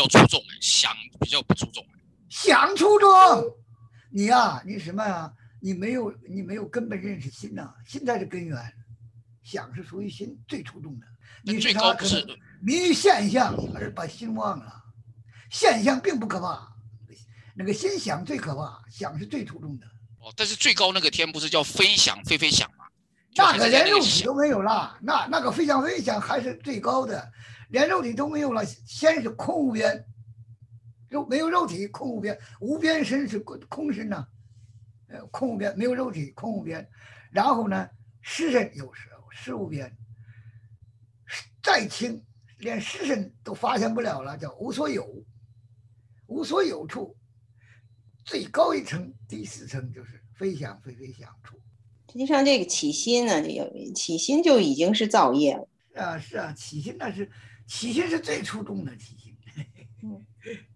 较出众，想比较不出众。 想出众，你呀，你什么呀？你没有根本认识心呐，心才是根源。想是属于心最出众的，你是啥？可能迷于现象而把心忘了。现象并不可怕，那个心想最可怕，想是最出众的。 哦，但是最高那个天不是叫飞翔飞飞翔吗？ 那个连肉体都没有了，那个飞翔飞翔还是最高的，连肉体都没有了。先是空无边，没有肉体，空无边，无边身是空身呐、空无边，没有肉体，空无边。然后呢，实身有实无边，再轻，连实身都发现不了了，叫无所有。无所有处，最高一层，第4层就是飞翔非飞翔处。 实际上，这个起心呢，起心就已经是造业了。 是啊，起心是最出众的起心。